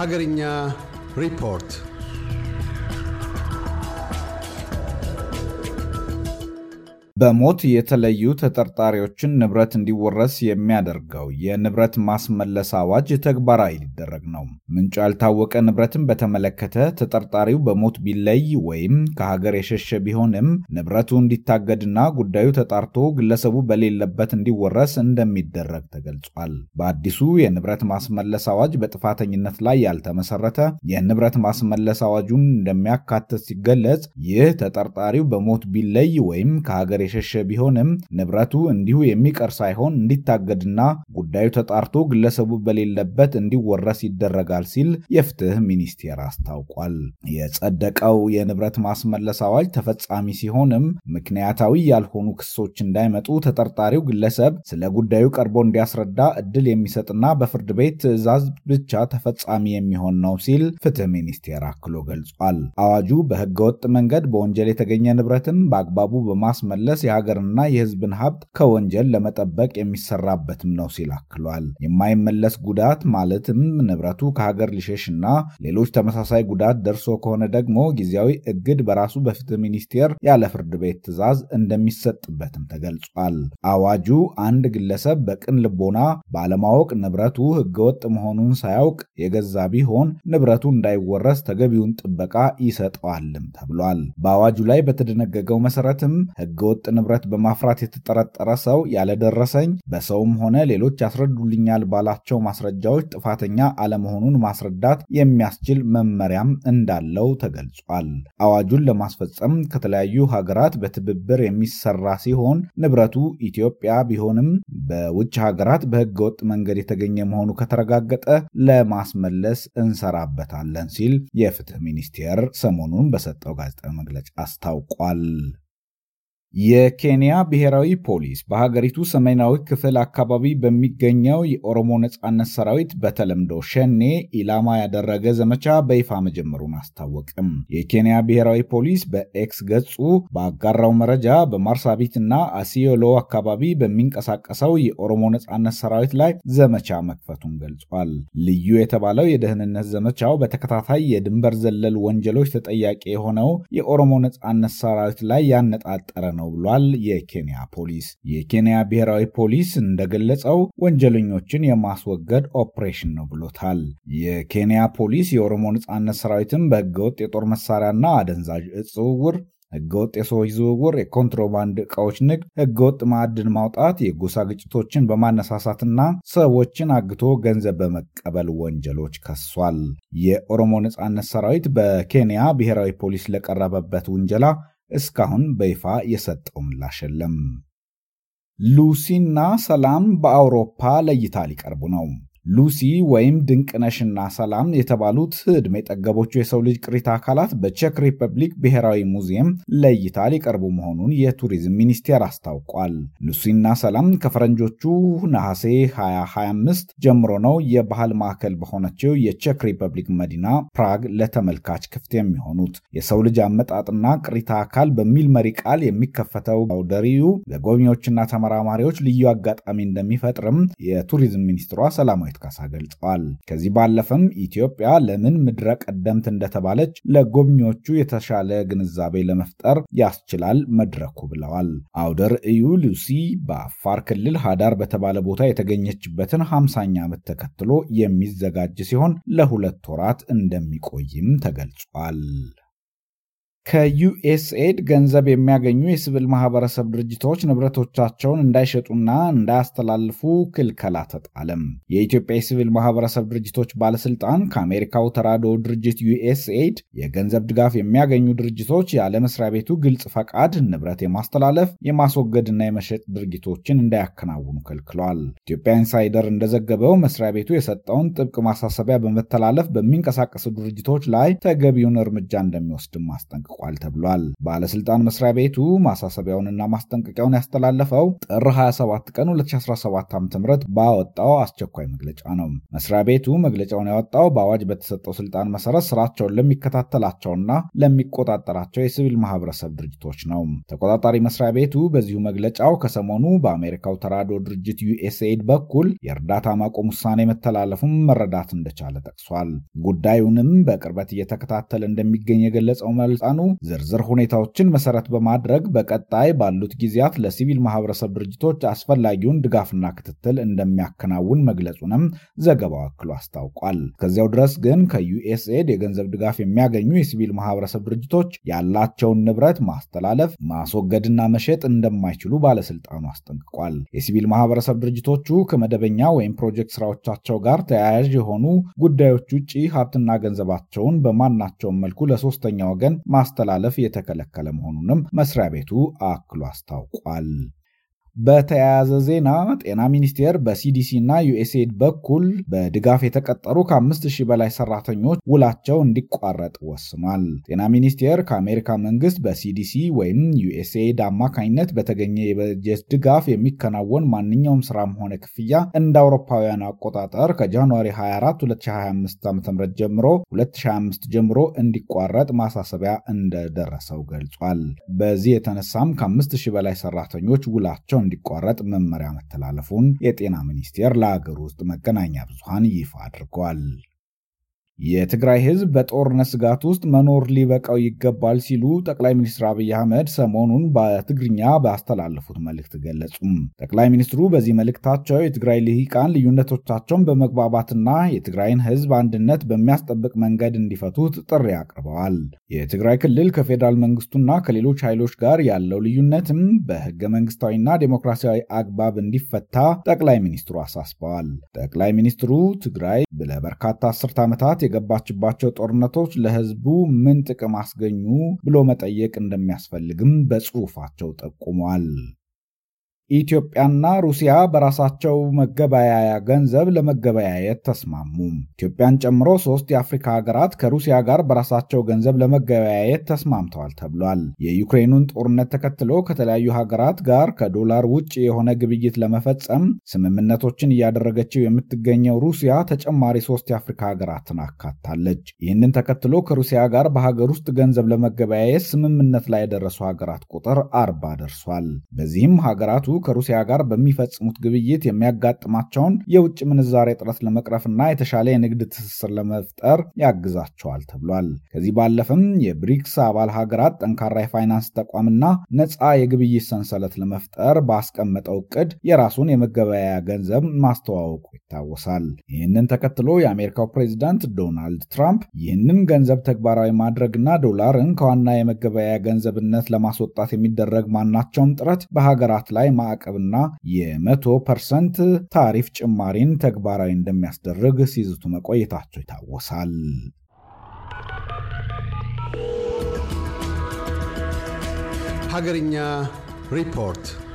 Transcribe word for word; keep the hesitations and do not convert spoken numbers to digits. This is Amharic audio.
Hagarinya report. በሞት የተለዩ ተጠርጣሪዎችን ንብረት እንዲወረስ የሚያደርገው የንብረት ማስመለስ አዋጅ ተግባራዊ ሊደረግ ነው። ምንጩ ያልታወቀ ንብረትን በተመለከተ ተጠርጣሪው በሞት ቢለይ ወይም ከሀገር የሸሸ ቢሆንም ንብረቱ እንዲታገድና ጉዳዩ ተጣርቶ ግለሰቡ በሌለበት እንዲወረስ እንደሚደረግ ተገልጿል። በአዲሱ የንብረት ማስመለስ አዋጅ በጥፋተኝነት ላይ ያልተመሰረተ የንብረት ማስመለስ አዋጁን እንደሚያካትት ሲገለጽ ይህ ተጠርጣሪው በሞት ቢለይ ወይም ከሀገር የሸሸ ቢሆንም ንብረቱ እንዲሁ የሚቀር ሳይሆን እንዲታገድና ጉዳዩ ተጣርቶ ግለሰቡ በሌለበት እንዲወረስ ይደረጋል ሲል የፍትህ ሚኒስቴር አስታውቋል። የጸደቀው የንብረት ማስመለስ አዋጅ ተፈጻሚ ሲሆንም ምክንያታዊ ያልሆኑ ክሶች እንዳይመጡ ተጠርጣሪው ግለሰብ ስለ ጉዳዩ ቀርቦ እንዲያስረዳ እድል የሚሰጥና በፍርድ ቤት ትዕዛዝ ብቻ ተፈጻሚ የሚሆን ነው ሲል ፍትህ ሚኒስቴር አክሎ ገልጿል። አዋጁ በህገወጥ መንገድ በወንጀል የተገኘ ንብረትን በአግባቡ በማስመለስ የሀገርና የህዝብን ሀብት ከወንጀል ለመጠበቅ የሚሰራበትም ነው ሲል አክሏል። የማይመለስ ጉዳት ማለትም ንብረቱ ከሀገር ሊሸሽና ሌሎች ተመሳሳይ ጉዳት ደርሶ ከሆነ ደግሞ ጊዜያዊ እግድ በራሱ በፍትህ ሚኒስቴር ያለ ፍርድ ቤት ትዕዛዝ እንደሚሰጥበትም ተገልጿል። አዋጁ አንድ ግለሰብ በቅን ልቦና ባለማወቅ ንብረቱ ህገወጥ መሆኑን ሳያውቅ የገዛ ቢሆን ንብረቱ እንዳይወረስ ተገቢውን ጥበቃ ይሰጠዋልም ተብሏል። በአዋጁ ላይ በተደነገገው መሰረትም ህገወጥ ንብረት በማፍራት የተጠረጠረ ሰው ያለደረሰኝ በሰውም ሆነ ሌሎች ያስረዱልኛል ባላቸው ማስረጃዎች ጥፋተኛ አለመሆኑን ማስረዳት የሚያስችል መመሪያም እንዳለው ተገልጿል። አዋጁን ለማስፈጸም ከተለያዩ ሀገራት በትብብር የሚሰራ ሲሆን ንብረቱ ኢትዮጵያ ቢሆንም በውጭ ሀገራት በህገወጥ መንገድ የተገኘ መሆኑ ከተረጋገጠ ለማስመለስ እንሰራበታለን ሲል የፍትህ ሚኒስቴር ሰሞኑን በሰጠው ጋዜጣዊ መግለጫ አስታውቋል። የኬንያ ብሔራዊ ፖሊስ በሀገሪቱ ሰሜናዊ ክፍል አካባቢ በሚገኘው የኦሮሞ ነጻነት ሰራዊት በተለምዶ ሸኔ ኢላማ ያደረገ ዘመቻ በይፋ መጀመሩን አስታወቀም። የኬንያ ብሔራዊ ፖሊስ በኤክስ ገጹ ባጋራው መረጃ በማርሳቢትና አሲዮሎ አካባቢ በሚንቀሳቀሰው የኦሮሞ ነጻነት ሰራዊት ላይ ዘመቻ መክፈቱን ገልጿል። ልዩ የተባለው የደህንነት ዘመቻው በተከታታይ የድንበር ዘለል ወንጀሎች ተጠያቂ የሆነው የኦሮሞ ነጻነት ሰራዊት ላይ ያነጣጠረ ነው ነው ብሏል። የኬንያ ፖሊስ የኬንያ ብሔራዊ ፖሊስ እንደገለጸው ወንጀለኞችን የማስወገድ ኦፕሬሽን ነው ብሎታል። የኬንያ ፖሊስ የኦሮሞ ነጻነት ሰራዊትን በህገወጥ የጦር መሳሪያና አደንዛዥ እጽ ዝውውር፣ ህገወጥ የሰዎች ዝውውር፣ የኮንትሮባንድ ዕቃዎች ንግድ፣ ህገወጥ ማዕድን ማውጣት፣ የጎሳ ግጭቶችን በማነሳሳትና ሰዎችን አግቶ ገንዘብ በመቀበል ወንጀሎች ከሷል። የኦሮሞ ነጻነት ሰራዊት በኬንያ ብሔራዊ ፖሊስ ለቀረበበት ውንጀላ እስካሁን በይፋ የሰጠው ምላሽ የለም። ሉሲና ሰላም በአውሮፓ ለእይታ ሊቀርቡ ነው። ሉሲ ወይም ድንቅነሽና ሰላም የተባሉት ዕድሜ ጠገቦቹ የሰው ልጅ ቅሪተ አካላት በቼክ ሪፐብሊክ ብሔራዊ ሙዚየም ለእይታ ሊቀርቡ መሆኑን የቱሪዝም ሚኒስቴር አስታውቋል። ሉሲና ሰላም ከፈረንጆቹ ነሐሴ ሃያ ሃያ አምስት ጀምሮ ነው የባህል ማዕከል በሆነችው የቼክ ሪፐብሊክ መዲና ፕራግ ለተመልካች ክፍት የሚሆኑት። የሰው ልጅ አመጣጥና ቅሪተ አካል በሚል መሪ ቃል የሚከፈተው አውደ ርዕዩ ለጎብኚዎችና ተመራማሪዎች ልዩ አጋጣሚ እንደሚፈጥርም የቱሪዝም ሚኒስትሯ ሰላም ካሳ ገልጸዋል። ከዚህ ባለፈም ኢትዮጵያ ለምን ምድረ ቀደምት እንደተባለች ለጎብኚዎቹ የተሻለ ግንዛቤ ለመፍጠር ያስችላል መድረኩ ብለዋል። አውደ ርዕዩ ሉሲ በአፋር ክልል ሀዳር በተባለ ቦታ የተገኘችበትን ሃምሳኛ ዓመት ተከትሎ የሚዘጋጅ ሲሆን ለሁለት ወራት እንደሚቆይም ተገልጿል። ከዩኤስኤድ ገንዘብ የሚያገኙ የሲቪል ማህበረሰብ ድርጅቶች ንብረቶቻቸውን እንዳይሸጡና እንዳያስተላልፉ ክልከላ ተጣለም። የኢትዮጵያ የሲቪል ማህበረሰብ ድርጅቶች ባለስልጣን ከአሜሪካው ተራድኦ ድርጅት ዩኤስኤድ የገንዘብ ድጋፍ የሚያገኙ ድርጅቶች ያለ መስሪያ ቤቱ ግልጽ ፈቃድ ንብረት የማስተላለፍ የማስወገድና የመሸጥ ድርጊቶችን እንዳያከናውኑ ከልክሏል። ኢትዮጵያ ኢንሳይደር እንደዘገበው መስሪያ ቤቱ የሰጠውን ጥብቅ ማሳሰቢያ በመተላለፍ በሚንቀሳቀሱ ድርጅቶች ላይ ተገቢውን እርምጃ እንደሚወስድም አስጠንቅቋል። አስጠንቅቋል ተብሏል። ባለስልጣን መስሪያ ቤቱ ማሳሰቢያውንና ማስጠንቀቂያውን ያስተላለፈው ጥር ሃያ ሰባት ቀን ሁለት ሺህ አስራ ሰባት ዓ.ም ባወጣው አስቸኳይ መግለጫ ነው። መስሪያ ቤቱ መግለጫውን ያወጣው በአዋጅ በተሰጠው ስልጣን መሰረት ስራቸውን ለሚከታተላቸውና ለሚቆጣጠራቸው የሲቪል ማህበረሰብ ድርጅቶች ነው። ተቆጣጣሪ መስሪያ ቤቱ በዚሁ መግለጫው ከሰሞኑ በአሜሪካው ተራድኦ ድርጅት ዩኤስኤይድ በኩል የእርዳታ ማቆም ውሳኔ መተላለፉን መረዳት እንደቻለ ጠቅሷል። ጉዳዩንም በቅርበት እየተከታተለ እንደሚገኝ የገለጸው ባለስልጣኑ ዝርዝር ሁኔታዎችን መሰረት በማድረግ በቀጣይ ባሉት ጊዜያት ለሲቪል ማህበረሰብ ድርጅቶች አስፈላጊውን ድጋፍና ክትትል እንደሚያከናውን መግለጹንም ዘገባው አክሎ አስታውቋል። ከዚያው ድረስ ግን ከዩኤስኤይድ የገንዘብ ድጋፍ የሚያገኙ የሲቪል ማህበረሰብ ድርጅቶች ያላቸውን ንብረት ማስተላለፍ፣ ማስወገድና መሸጥ እንደማይችሉ ባለስልጣኑ አስጠንቅቋል። የሲቪል ማህበረሰብ ድርጅቶቹ ከመደበኛ ወይም ፕሮጀክት ስራዎቻቸው ጋር ተያያዥ የሆኑ ጉዳዮች ውጪ ሀብትና ገንዘባቸውን በማናቸውም መልኩ ለሶስተኛ ወገን ማስተላለፍ የተከለከለ መሆኑንም መስሪያ ቤቱ አክሎ አስታውቋል። በተያያዘ ዜና ጤና ሚኒስቴር በሲዲሲ እና ዩኤስኤይድ በኩል በድጋፍ የተቀጠሩ ከአምስት ሺህ በላይ ሰራተኞች ውላቸው እንዲቋረጥ ወስኗል። ጤና ሚኒስቴር ከአሜሪካ መንግስት በሲዲሲ ወይም ዩኤስኤይድ አማካኝነት በተገኘ የበጀት ድጋፍ የሚከናወን ማንኛውም ስራም ሆነ ክፍያ እንደ አውሮፓውያን አቆጣጠር ከጃንዋሪ ሃያ አራት ሁለት ሺህ ሃያ አምስት ዓ.ም ጀምሮ ሁለት ሺህ ሃያ አምስት ጀምሮ እንዲቋረጥ ማሳሰቢያ እንደደረሰው ገልጿል። በዚህ የተነሳም ከአምስት ሺህ በላይ ሰራተኞች ውላቸው እንዲቋረጥ መመሪያ መተላለፉን የጤና ሚኒስቴር ለሀገር ውስጥ መገናኛ ብዙሃን ይፋ አድርጓል። የትግራይ ህዝብ በጦርነት ስጋት ውስጥ መኖር ሊበቃው ይገባል ሲሉ ጠቅላይ ሚኒስትር አብይ አህመድ ሰሞኑን በትግርኛ ባስተላለፉት መልእክት ገለጹ። ጠቅላይ ሚኒስትሩ በዚህ መልእክታቸው የትግራይ ልሂቃን ልዩነቶቻቸውን በመግባባትና የትግራይን ህዝብ አንድነት በሚያስጠብቅ መንገድ እንዲፈቱት ጥሪ አቅርበዋል። የትግራይ ክልል ከፌዴራል መንግስቱና ከሌሎች ኃይሎች ጋር ያለው ልዩነትም በህገ መንግስታዊና ዴሞክራሲያዊ አግባብ እንዲፈታ ጠቅላይ ሚኒስትሩ አሳስበዋል። ጠቅላይ ሚኒስትሩ ትግራይ ለበርካታ አስርት ዓመታት የገባችባቸው ጦርነቶች ለህዝቡ ምን ጥቅም አስገኙ ብሎ መጠየቅ እንደሚያስፈልግም በጽሑፋቸው ጠቁመዋል። ኢትዮጵያና ሩሲያ በራሳቸው መገበያያ ገንዘብ ለመገበያየት ተስማሙ። ኢትዮጵያን ጨምሮ ሶስት የአፍሪካ ሀገራት ከሩሲያ ጋር በራሳቸው ገንዘብ ለመገበያየት ተስማምተዋል ተብሏል። የዩክሬኑን ጦርነት ተከትሎ ከተለያዩ ሀገራት ጋር ከዶላር ውጭ የሆነ ግብይት ለመፈጸም ስምምነቶችን እያደረገችው የምትገኘው ሩሲያ ተጨማሪ ሶስት የአፍሪካ ሀገራትን አካታለች። ይህንን ተከትሎ ከሩሲያ ጋር በሀገር ውስጥ ገንዘብ ለመገበያየት ስምምነት ላይ የደረሱ ሀገራት ቁጥር አርባ ደርሷል። በዚህም ሀገራቱ ከሩሲያ ጋር በሚፈጽሙት ግብይት የሚያጋጥማቸውን የውጭ ምንዛሬ እጥረት ለመቅረፍና የተሻለ የንግድ ትስስር ለመፍጠር ያግዛቸዋል ተብሏል። ከዚህ ባለፈም የብሪክስ አባል ሀገራት ጠንካራ የፋይናንስ ተቋምና ነፃ የግብይት ሰንሰለት ለመፍጠር ባስቀመጠው ዕቅድ የራሱን የመገበያያ ገንዘብ ማስተዋወቁ ይታወሳል። ይህንን ተከትሎ የአሜሪካው ፕሬዝዳንት ዶናልድ ትራምፕ ይህንን ገንዘብ ተግባራዊ ማድረግና ዶላርን ከዋና የመገበያያ ገንዘብነት ለማስወጣት የሚደረግ ማናቸውም ጥረት በሀገራት ላይ ማዕቀብና የመቶ ፐርሰንት ታሪፍ ጭማሪን ተግባራዊ እንደሚያስደርግ ሲዝቱ መቆየታቸው ይታወሳል። ሀገርኛ ሪፖርት